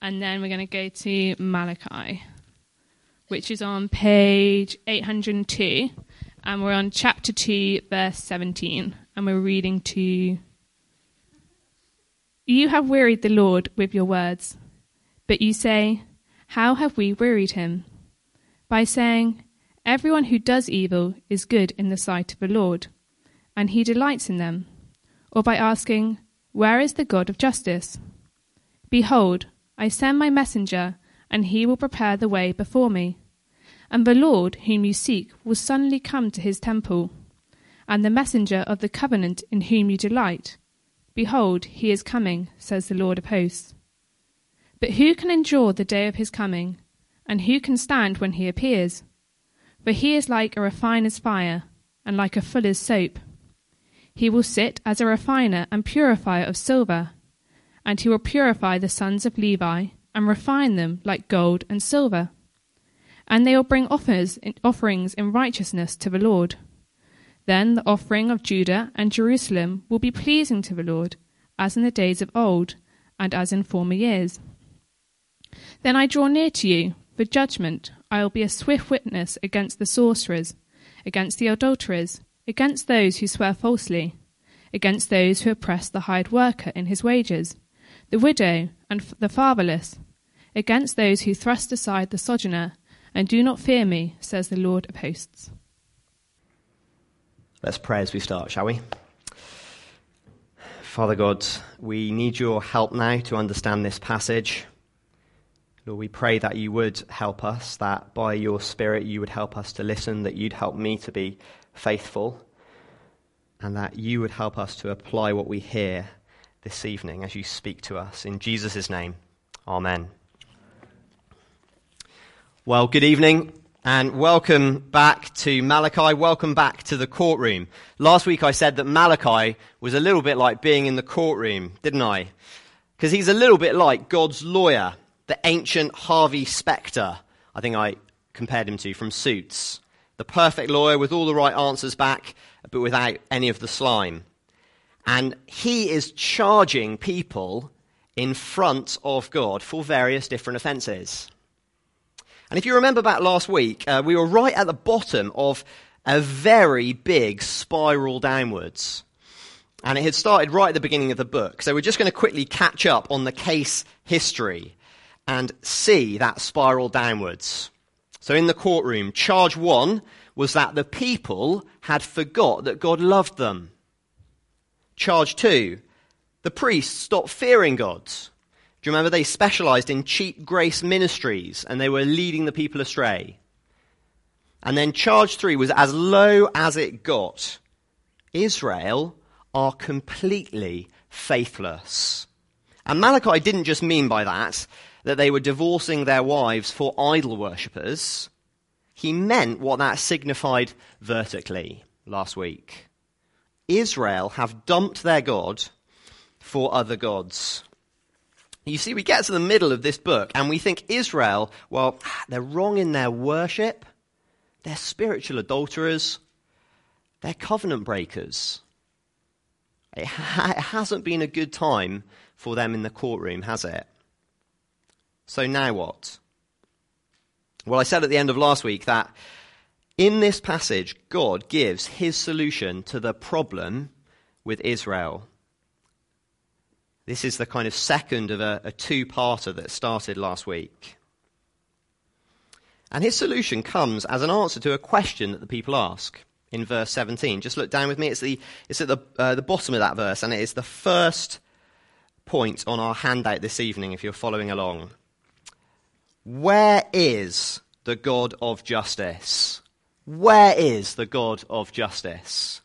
and then we're going to go to Malachi, which is on page 802, and we're on chapter 2, verse 17, and we're reading to... You have wearied the Lord with your words, but you say, how have we wearied him? By saying, everyone who does evil is good in the sight of the Lord, and he delights in them. Or by asking, where is the God of justice? Behold, I send my messenger, and he will prepare the way before me. And the Lord whom you seek will suddenly come to his temple, and the messenger of the covenant in whom you delight. Behold, he is coming, says the Lord of hosts. But who can endure the day of his coming, and who can stand when he appears? For he is like a refiner's fire, and like a fuller's soap. He will sit as a refiner and purifier of silver, and he will purify the sons of Levi, and refine them like gold and silver. And they will bring offerings in righteousness to the Lord. Then the offering of Judah and Jerusalem will be pleasing to the Lord, as in the days of old, and as in former years. Then I draw near to you, for judgment. I will be a swift witness against the sorcerers, against the adulterers, against those who swear falsely, against those who oppress the hired worker in his wages, the widow and the fatherless, against those who thrust aside the sojourner, and do not fear me, says the Lord of hosts. Let's pray as we start, shall we? Father God, we need your help now to understand this passage. Lord, we pray that you would help us, that by your Spirit you would help us to listen, that you'd help me to be faithful, and that you would help us to apply what we hear this evening as you speak to us. In Jesus' name, amen. Well, good evening. And welcome back to Malachi, welcome back to the courtroom. Last week I said that Malachi was a little bit like being in the courtroom, didn't I? Because he's a little bit like God's lawyer, the ancient Harvey Specter, I think I compared him to, from Suits. The perfect lawyer with all the right answers back, but without any of the slime. And he is charging people in front of God for various different offences. And if you remember back last week, we were right at the bottom of a very big spiral downwards. And it had started right at the beginning of the book. So we're just going to quickly catch up on the case history and see that spiral downwards. So in the courtroom, charge 1 was that the people had forgot that God loved them. Charge 2, the priests stopped fearing God. Do you remember they specialised in cheap grace ministries and they were leading the people astray? And then charge 3 was as low as it got. Israel are completely faithless. And Malachi didn't just mean by that they were divorcing their wives for idol worshippers. He meant what that signified vertically last week. Israel have dumped their God for other gods. You see, we get to the middle of this book and we think Israel, well, they're wrong in their worship, they're spiritual adulterers, they're covenant breakers. It hasn't been a good time for them in the courtroom, has it? So now what? Well, I said at the end of last week that in this passage, God gives his solution to the problem with Israel. This is the kind of second of a two-parter that started last week. And his solution comes as an answer to a question that the people ask in verse 17. Just look down with me. It's at the bottom of that verse, and it is the first point on our handout this evening if you're following along. Where is the God of justice? Where is the God of justice?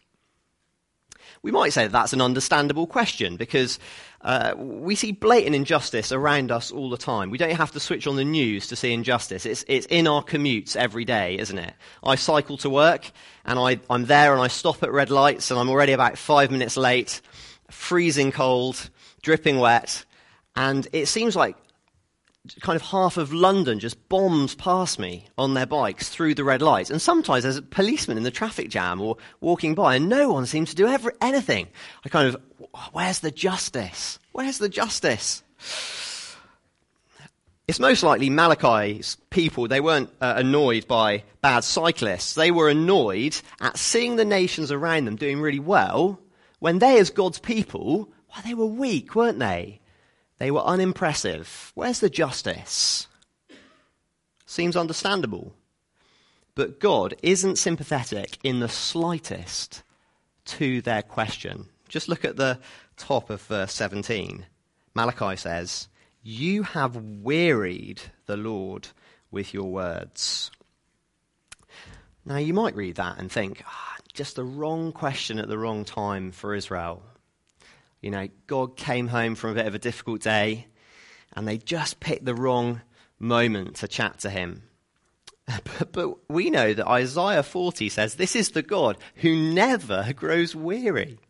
We might say that that's an understandable question because we see blatant injustice around us all the time. We don't have to switch on the news to see injustice. It's in our commutes every day, isn't it? I cycle to work and I'm there and I stop at red lights and I'm already about 5 minutes late, freezing cold, dripping wet, and it seems like kind of half of London just bombs past me on their bikes through the red lights. And sometimes there's a policeman in the traffic jam or walking by and no one seems to do anything. I kind of, where's the justice? Where's the justice? It's most likely Malachi's people, they weren't annoyed by bad cyclists. They were annoyed at seeing the nations around them doing really well when they, as God's people, well, they were weak, weren't they? They were unimpressive. Where's the justice? Seems understandable. But God isn't sympathetic in the slightest to their question. Just look at the top of verse 17. Malachi says, "You have wearied the Lord with your words." Now you might read that and think, just the wrong question at the wrong time for Israel. You know, God came home from a bit of a difficult day and they just picked the wrong moment to chat to him. But we know that Isaiah 40 says this is the God who never grows weary.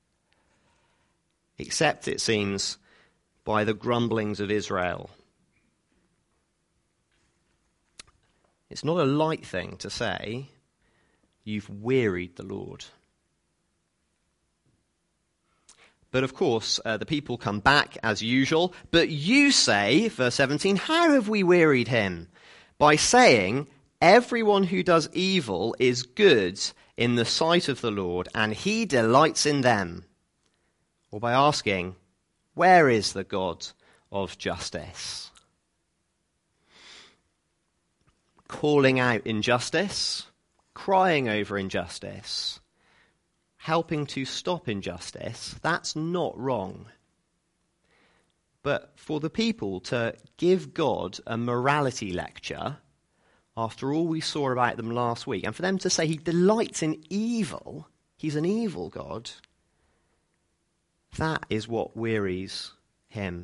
Except, it seems, by the grumblings of Israel. It's not a light thing to say, "You've wearied the Lord." But of course, the people come back as usual. "But you say," verse 17, "how have we wearied him? By saying, everyone who does evil is good in the sight of the Lord, and he delights in them." Or by asking, where is the God of justice? Calling out injustice, crying over injustice, helping to stop injustice, that's not wrong. But for the people to give God a morality lecture, after all we saw about them last week, and for them to say he delights in evil, he's an evil God, that is what wearies him.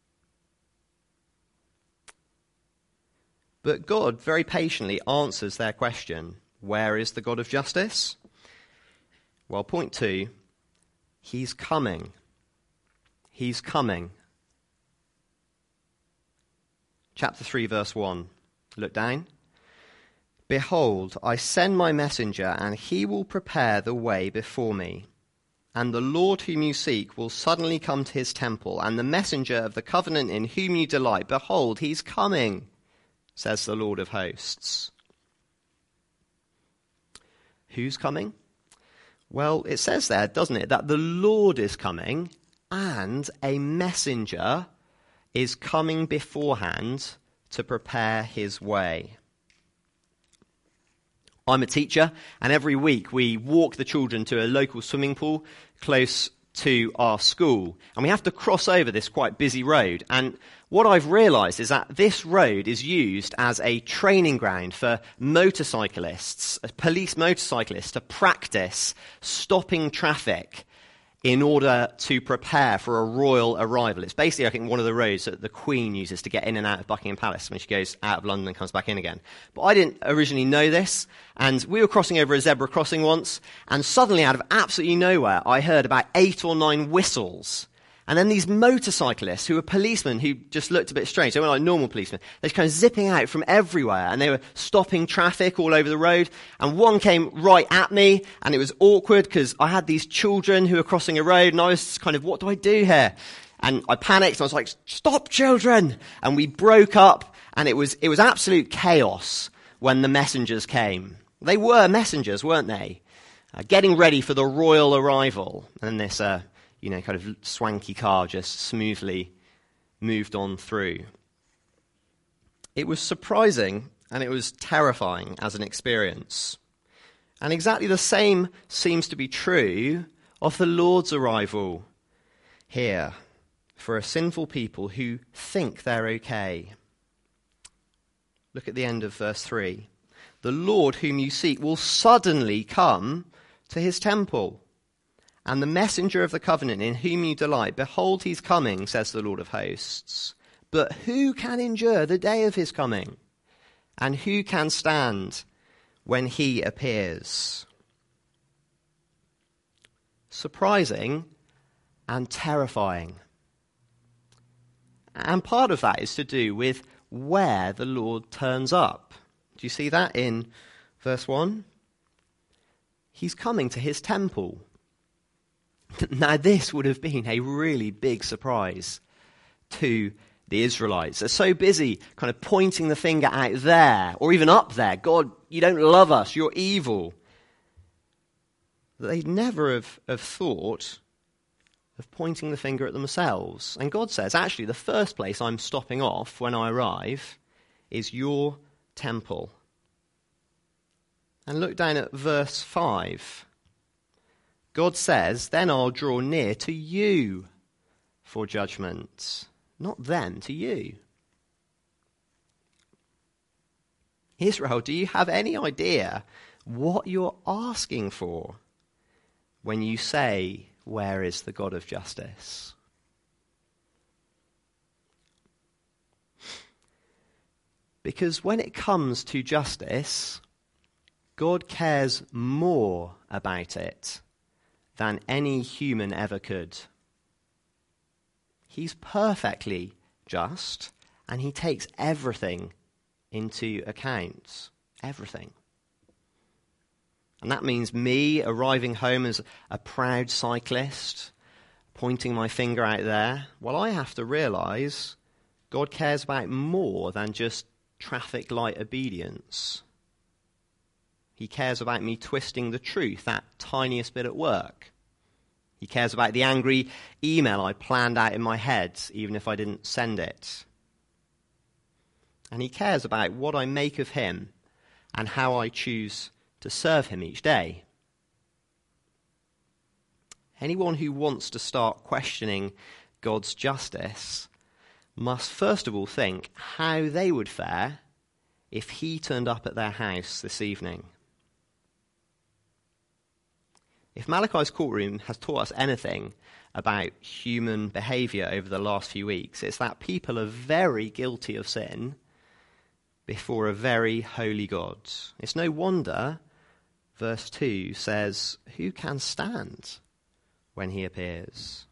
But God very patiently answers their question, where is the God of justice? Well, point 2, he's coming. He's coming. Chapter 3, verse 1. Look down. "Behold, I send my messenger, and he will prepare the way before me. And the Lord whom you seek will suddenly come to his temple, and the messenger of the covenant in whom you delight, behold, he's coming, says the Lord of hosts." Who's coming? Well, it says there, doesn't it, that the Lord is coming, and a messenger is coming beforehand to prepare his way. I'm a teacher, and every week we walk the children to a local swimming pool close to our school. And we have to cross over this quite busy road. And what I've realised is that this road is used as a training ground for motorcyclists, police motorcyclists, to practice stopping traffic in order to prepare for a royal arrival. It's basically, I think, one of the roads that the Queen uses to get in and out of Buckingham Palace when she goes out of London and comes back in again. But I didn't originally know this, and we were crossing over a zebra crossing once, and suddenly, out of absolutely nowhere, I heard about 8 or 9 whistles. And then these motorcyclists, who were policemen who just looked a bit strange, they weren't like normal policemen, they're kind of zipping out from everywhere, and they were stopping traffic all over the road, and one came right at me, and it was awkward because I had these children who were crossing a road, and I was kind of, what do I do here? And I panicked, and I was like, stop, children! And we broke up, and it was absolute chaos when the messengers came. They were messengers, weren't they? Getting ready for the royal arrival, and this kind of swanky car just smoothly moved on through. It was surprising and it was terrifying as an experience. And exactly the same seems to be true of the Lord's arrival here for a sinful people who think they're okay. Look at the end of verse 3. "The Lord whom you seek will suddenly come to his temple. And the messenger of the covenant in whom you delight, behold, he's coming, says the Lord of hosts. But who can endure the day of his coming? And who can stand when he appears?" Surprising and terrifying. And part of that is to do with where the Lord turns up. Do you see that in verse 1? He's coming to his temple. Now, this would have been a really big surprise to the Israelites. They're so busy kind of pointing the finger out there, or even up there. God, you don't love us, you're evil. They'd never have thought of pointing the finger at themselves. And God says, actually, the first place I'm stopping off when I arrive is your temple. And look down at verse 5. God says, then I'll draw near to you for judgment. Not them, to you. Israel, do you have any idea what you're asking for when you say, where is the God of justice? Because when it comes to justice, God cares more about it than any human ever could. He's perfectly just, and he takes everything into account. Everything. And that means me arriving home as a proud cyclist, pointing my finger out there. Well, I have to realise God cares about more than just traffic light obedience. He cares about me twisting the truth, that tiniest bit at work. He cares about the angry email I planned out in my head, even if I didn't send it. And he cares about what I make of him and how I choose to serve him each day. Anyone who wants to start questioning God's justice must first of all think how they would fare if he turned up at their house this evening. If Malachi's courtroom has taught us anything about human behaviour over the last few weeks, it's that people are very guilty of sin before a very holy God. It's no wonder verse 2 says, who can stand when he appears?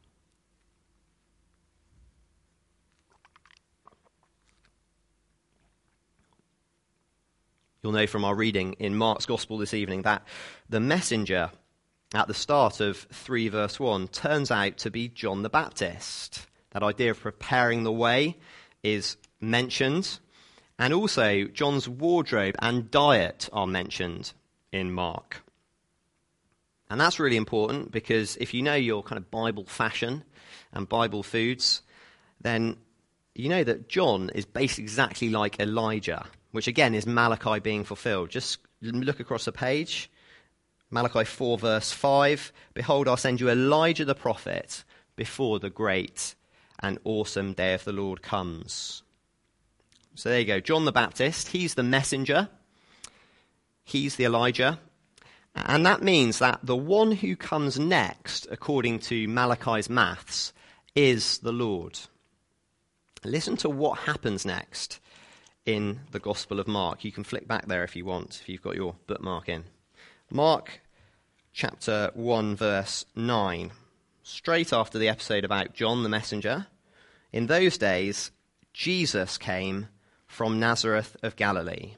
You'll know from our reading in Mark's Gospel this evening that the messenger at the start of 3 verse 1 turns out to be John the Baptist. That idea of preparing the way is mentioned, and also John's wardrobe and diet are mentioned in Mark. And that's really important because if you know your kind of Bible fashion and Bible foods, then you know that John is based exactly like Elijah, which again is Malachi being fulfilled. Just look across the page. Malachi 4 verse 5, behold, I'll send you Elijah the prophet before the great and awesome day of the Lord comes. So there you go, John the Baptist, he's the messenger, he's the Elijah, and that means that the one who comes next, according to Malachi's maths, is the Lord. Listen to what happens next in the Gospel of Mark. You can flick back there if you want, if you've got your bookmark in. Mark chapter 1 verse 9. Straight after the episode about John the messenger, in those days Jesus came from Nazareth of Galilee.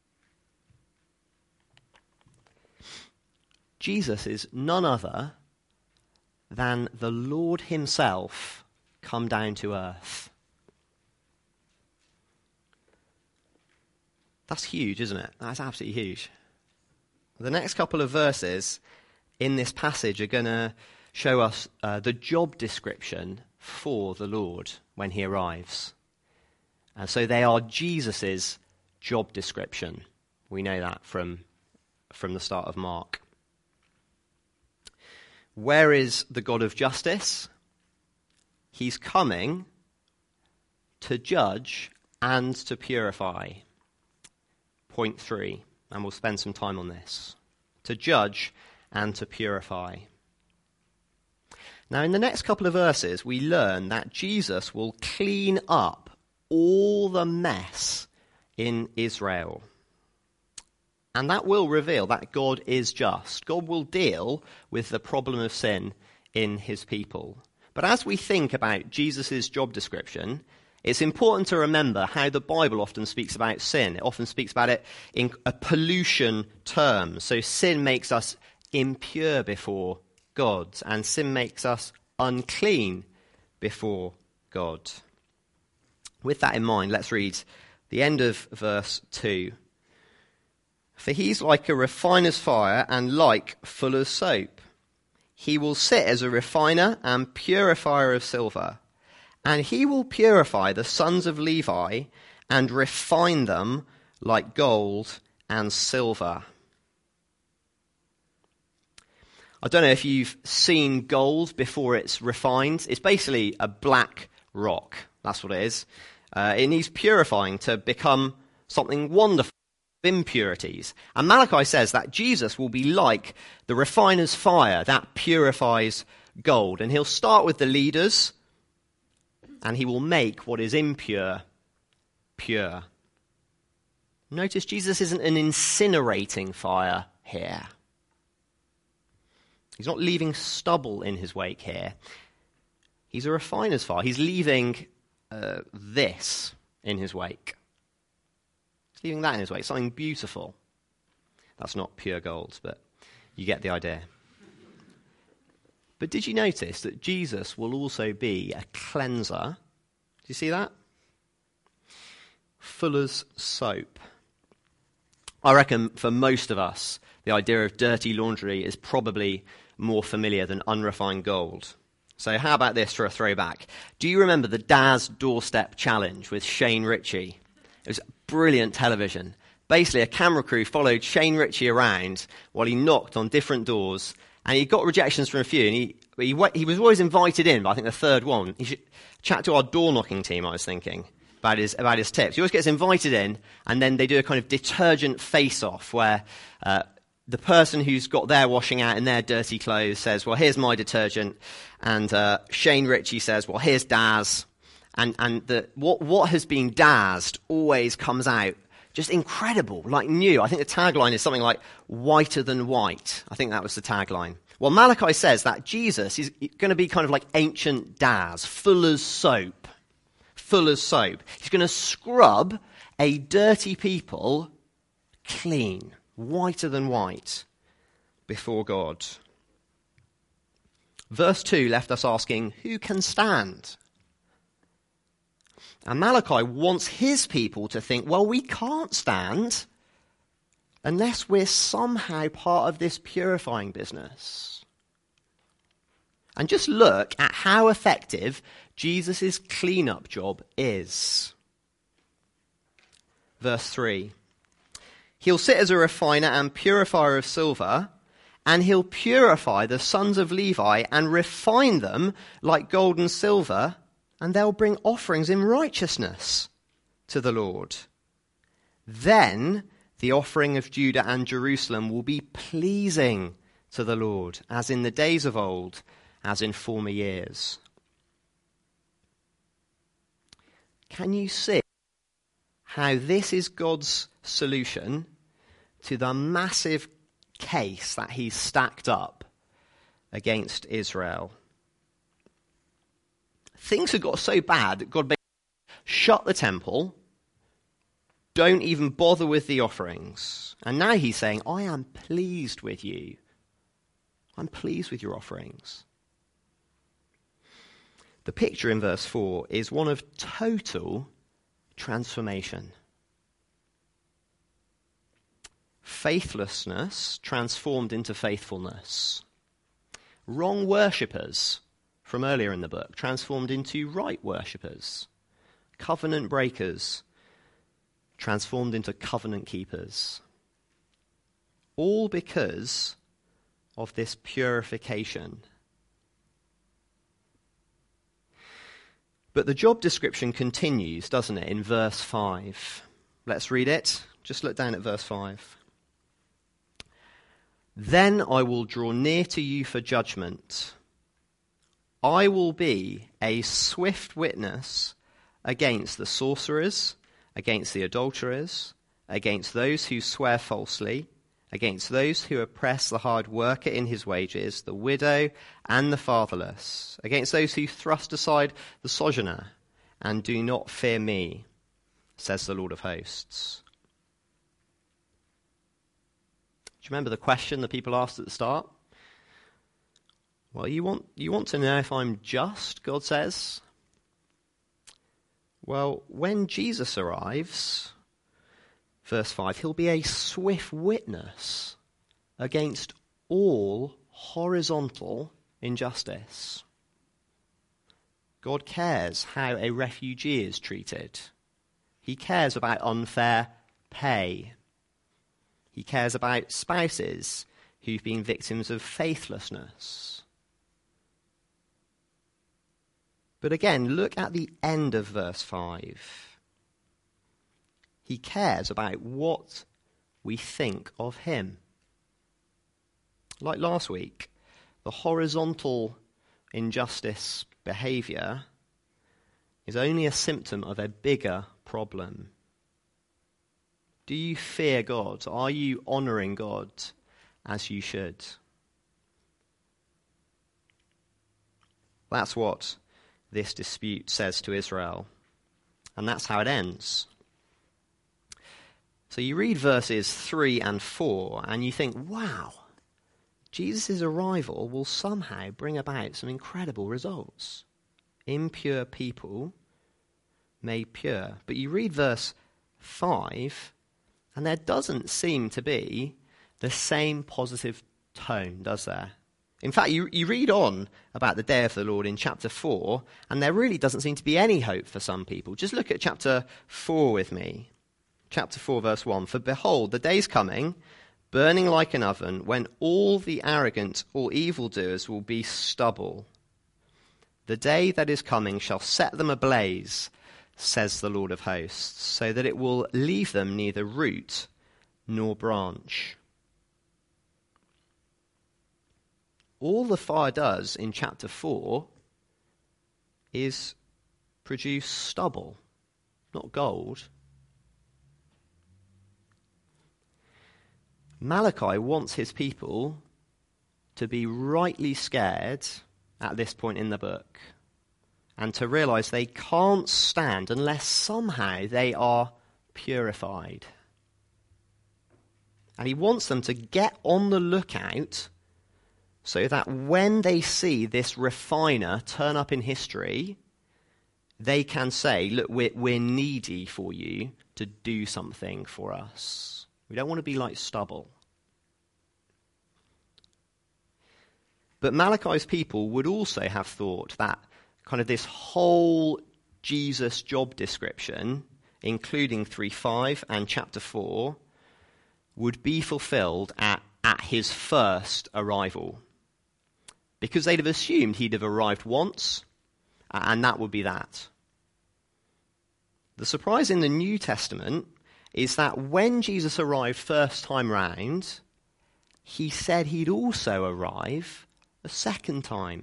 Jesus is none other than the Lord himself come down to earth. That's huge, isn't it? That's absolutely huge. The next couple of verses in this passage are going to show us the job description for the Lord when he arrives. And so they are Jesus' job description. We know that from the start of Mark. Where is the God of justice? He's coming to judge and to purify. Point 3. And we'll spend some time on this. To judge and to purify. Now, in the next couple of verses, we learn that Jesus will clean up all the mess in Israel. And that will reveal that God is just. God will deal with the problem of sin in his people. But as we think about Jesus' job description, it's important to remember how the Bible often speaks about sin. It often speaks about it in a pollution term. So sin makes us impure before God, and sin makes us unclean before God. With that in mind, let's read the end of verse 2. For he's like a refiner's fire and like fuller's soap. He will sit as a refiner and purifier of silver, and he will purify the sons of Levi and refine them like gold and silver. I don't know if you've seen gold before it's refined. It's basically a black rock. That's what it is. It needs purifying to become something wonderful. Impurities. And Malachi says that Jesus will be like the refiner's fire that purifies gold. And he'll start with the leaders, and he will make what is impure pure. Notice Jesus isn't an incinerating fire here. He's not leaving stubble in his wake here. He's a refiner's fire. He's leaving this in his wake. He's leaving that in his wake, something beautiful. That's not pure gold, but you get the idea. But did you notice that Jesus will also be a cleanser? Do you see that? Fuller's soap. I reckon for most of us, the idea of dirty laundry is probably more familiar than unrefined gold. So how about this for a throwback? Do you remember the Daz Doorstep Challenge with Shane Ritchie? It was brilliant television. Basically, a camera crew followed Shane Ritchie around while he knocked on different doors, and he got rejections from a few, and he was always invited in, but I think the third one. He should chat to our door-knocking team, I was thinking, about his tips. He always gets invited in, and then they do a kind of detergent face-off where the person who's got their washing out in their dirty clothes says, well, here's my detergent, and Shane Ritchie says, well, here's Daz. And what has been dazzed always comes out just incredible, like new. I think the tagline is something like whiter than white. I think that was the tagline. Well, Malachi says that Jesus is going to be kind of like ancient Daz, Fuller's soap. Fuller's soap. He's going to scrub a dirty people clean, whiter than white, before God. Verse 2 left us asking, who can stand? And Malachi wants his people to think, well, we can't stand unless we're somehow part of this purifying business. And just look at how effective Jesus' cleanup job is. Verse 3. He'll sit as a refiner and purifier of silver, and he'll purify the sons of Levi and refine them like gold and silver, and they'll bring offerings in righteousness to the Lord. Then the offering of Judah and Jerusalem will be pleasing to the Lord, as in the days of old, as in former years. Can you see how this is God's solution to the massive case that he's stacked up against Israel? Things had got so bad that God basically shut the temple, don't even bother with the offerings. And now he's saying, I am pleased with you. I'm pleased with your offerings. The picture in verse 4 is one of total transformation. Faithlessness transformed into faithfulness. Wrong worshippers from earlier in the book transformed into right worshippers. Covenant breakers transformed into covenant keepers. All because of this purification. But the job description continues, doesn't it, in verse 5. Let's read it. Just look down at verse 5. Then I will draw near to you for judgment. I will be a swift witness against the sorcerers, against the adulterers, against those who swear falsely, against those who oppress the hard worker in his wages, the widow and the fatherless, against those who thrust aside the sojourner and do not fear me, says the Lord of hosts. Do you remember the question the people asked at the start? Well, you want to know if I'm just, God says? Well, when Jesus arrives, verse 5, he'll be a swift witness against all horizontal injustice. God cares how a refugee is treated. He cares about unfair pay. He cares about spouses who've been victims of faithlessness. But again, look at the end of verse 5. He cares about what we think of him. Like last week, the horizontal injustice behaviour is only a symptom of a bigger problem. Do you fear God? Are you honouring God as you should? That's what this dispute says to Israel. And that's how it ends. So you read verses 3 and 4 and you think, wow, Jesus' arrival will somehow bring about some incredible results. Impure people made pure. But you read verse 5 and there doesn't seem to be the same positive tone, does there? In fact, you read on about the day of the Lord in chapter 4, and there really doesn't seem to be any hope for some people. Just look at chapter 4 with me. Chapter 4, verse 1. For behold, the day's coming, burning like an oven, when all the arrogant or evildoers will be stubble. The day that is coming shall set them ablaze, says the Lord of hosts, so that it will leave them neither root nor branch. All the fire does in chapter 4 is produce stubble, not gold. Malachi wants his people to be rightly scared at this point in the book and to realize they can't stand unless somehow they are purified. And he wants them to get on the lookout so that when they see this refiner turn up in history, they can say, look, we're needy for you to do something for us. We don't want to be like stubble. But Malachi's people would also have thought that kind of this whole Jesus job description, including 3:5 and chapter 4, would be fulfilled at his first arrival. Because they'd have assumed he'd have arrived once, and that would be that. The surprise in the New Testament is that when Jesus arrived first time round, he said he'd also arrive a second time.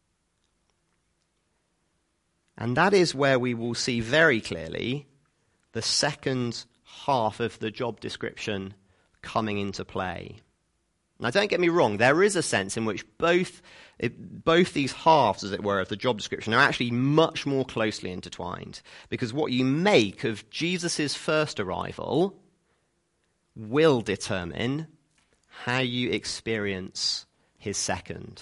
And that is where we will see very clearly the second half of the job description coming into play. Now, don't get me wrong, there is a sense in which both these halves, as it were, of the job description are actually much more closely intertwined. Because what you make of Jesus' first arrival will determine how you experience his second.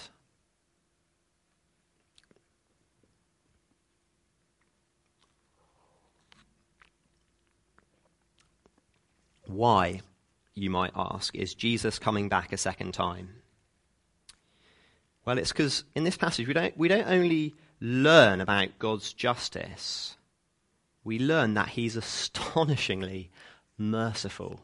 Why, you might ask, is Jesus coming back a second time? Well, it's because in this passage we don't only learn about God's justice, we learn that he's astonishingly merciful.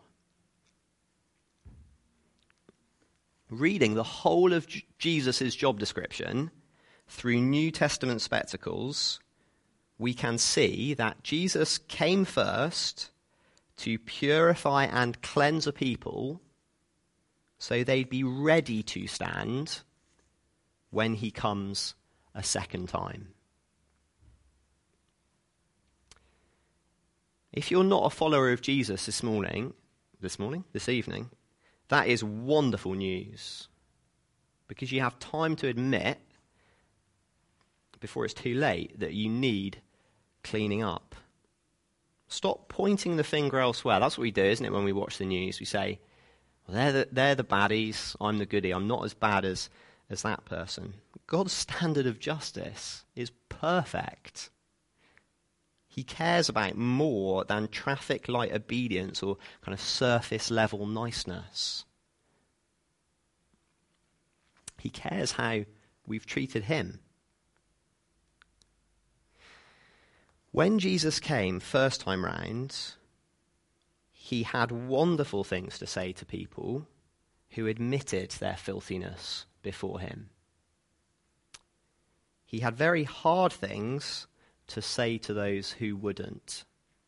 Reading the whole of Jesus' job description through New Testament spectacles, we can see that Jesus came first to purify and cleanse a people so they'd be ready to stand when he comes a second time. If you're not a follower of Jesus this evening, that is wonderful news, because you have time to admit, before it's too late, that you need cleaning up. Stop pointing the finger elsewhere. That's what we do, isn't it, when we watch the news? We say, well, they're the baddies, I'm the goodie, I'm not as bad as that person. God's standard of justice is perfect. He cares about more than traffic light obedience or kind of surface level niceness. He cares how we've treated him. When Jesus came first time round, he had wonderful things to say to people who admitted their filthiness before him. He had very hard things to say to those who wouldn't.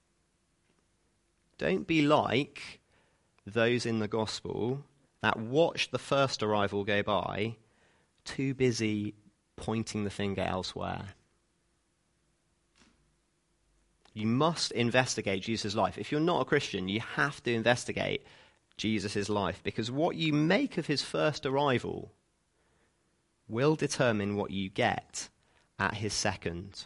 Don't be like those in the gospel that watched the first arrival go by, too busy pointing the finger elsewhere. You must investigate Jesus' life. If you're not a Christian, you have to investigate Jesus' life, because what you make of his first arrival will determine what you get at his second.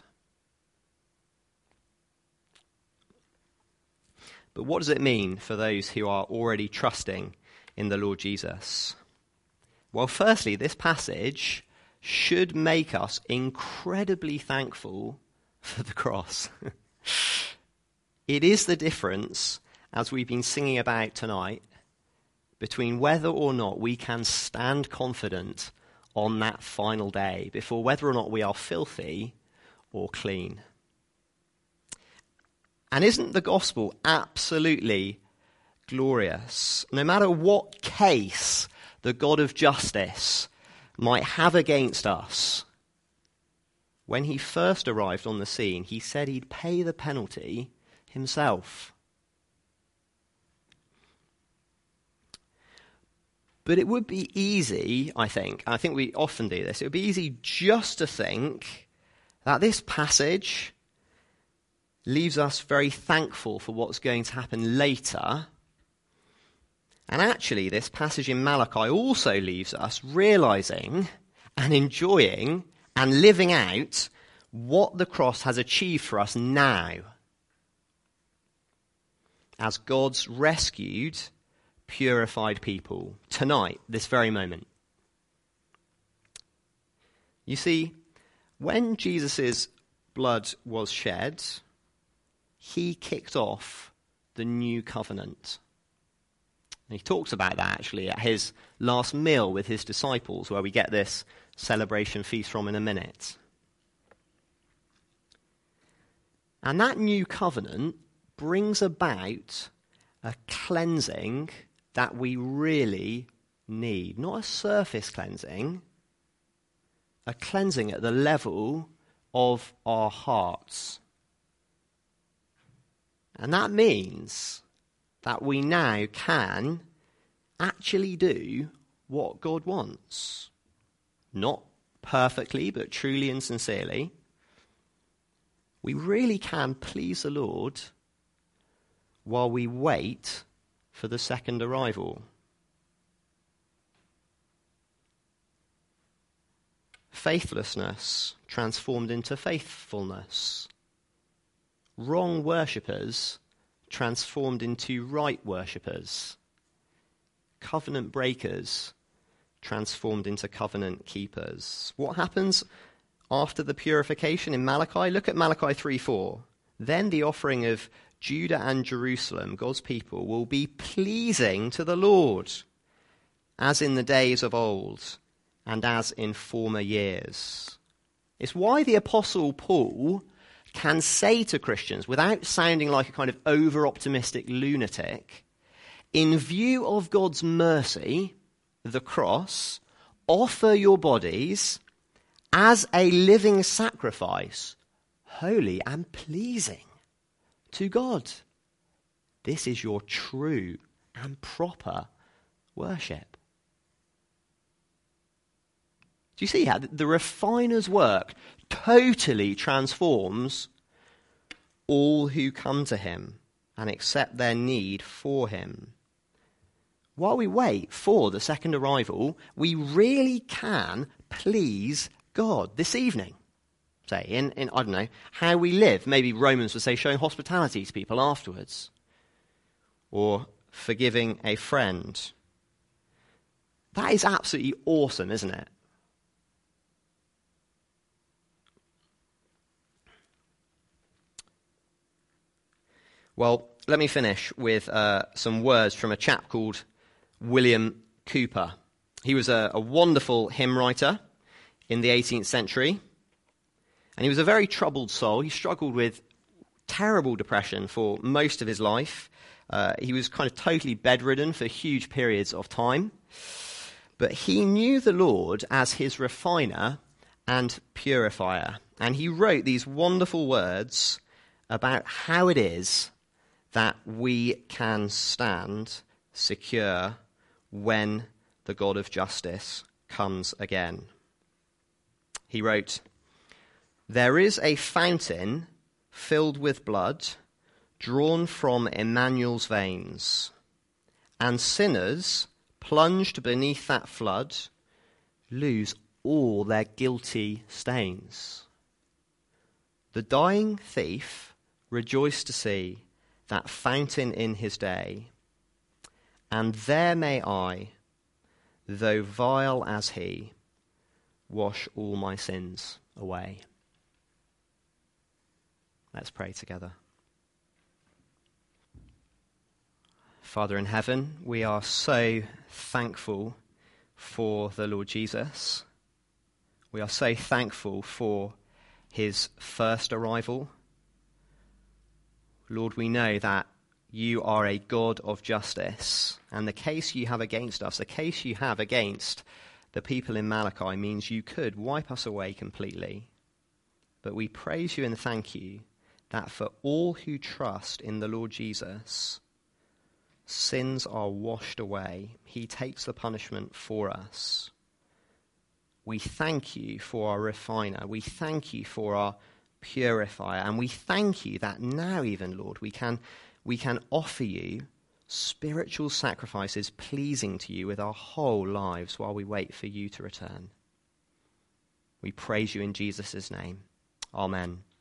But what does it mean for those who are already trusting in the Lord Jesus? Well, firstly, this passage should make us incredibly thankful for the cross. It is the difference, as we've been singing about tonight, between whether or not we can stand confident on that final day, before whether or not we are filthy or clean. And isn't the gospel absolutely glorious? No matter what case the God of justice might have against us, when he first arrived on the scene, he said he'd pay the penalty himself. But it would be easy, I think we often do this, it would be easy just to think that this passage leaves us very thankful for what's going to happen later. And actually, this passage in Malachi also leaves us realizing and enjoying and living out what the cross has achieved for us now, as God's rescued, purified people, tonight, this very moment. You see, when Jesus' blood was shed, he kicked off the new covenant. And he talks about that actually at his last meal with his disciples, where we get this celebration feast from in a minute. And that new covenant brings about a cleansing that we really need. Not a surface cleansing, a cleansing at the level of our hearts. And that means that we now can actually do what God wants. Not perfectly, but truly and sincerely. We really can please the Lord while we wait for the second arrival. Faithlessness transformed into faithfulness. Wrong worshippers transformed into right worshippers. Covenant breakers transformed into covenant keepers. What happens after the purification in Malachi? Look at Malachi 3:4. Then the offering of Judah and Jerusalem, God's people, will be pleasing to the Lord, as in the days of old and as in former years. It's why the Apostle Paul can say to Christians, without sounding like a kind of over-optimistic lunatic, in view of God's mercy, the cross, offer your bodies as a living sacrifice, holy and pleasing to God. This is your true and proper worship. Do you see how the refiner's work totally transforms all who come to him and accept their need for him? While we wait for the second arrival, we really can please God this evening. Say, in I don't know, how we live. Maybe Romans would say showing hospitality to people afterwards. Or forgiving a friend. That is absolutely awesome, isn't it? Well, let me finish with some words from a chap called William Cowper. He was a wonderful hymn writer in the 18th century, and he was a very troubled soul. He struggled with terrible depression for most of his life. He was kind of totally bedridden for huge periods of time. But he knew the Lord as his refiner and purifier. And he wrote these wonderful words about how it is that we can stand secure when the God of justice comes again. He wrote, "There is a fountain filled with blood, drawn from Emmanuel's veins, and sinners plunged beneath that flood lose all their guilty stains. The dying thief rejoiced to see that fountain in his day, and there may I, though vile as he, wash all my sins away." Let's pray together. Father in heaven, we are so thankful for the Lord Jesus. We are so thankful for his first arrival. Lord, we know that you are a God of justice, and the case you have against us, the case you have against the people in Malachi, means you could wipe us away completely. But we praise you and thank you that for all who trust in the Lord Jesus, sins are washed away. He takes the punishment for us. We thank you for our refiner. We thank you for our purifier. And we thank you that now even, Lord, we can offer you spiritual sacrifices pleasing to you with our whole lives while we wait for you to return. We praise you in Jesus' name. Amen.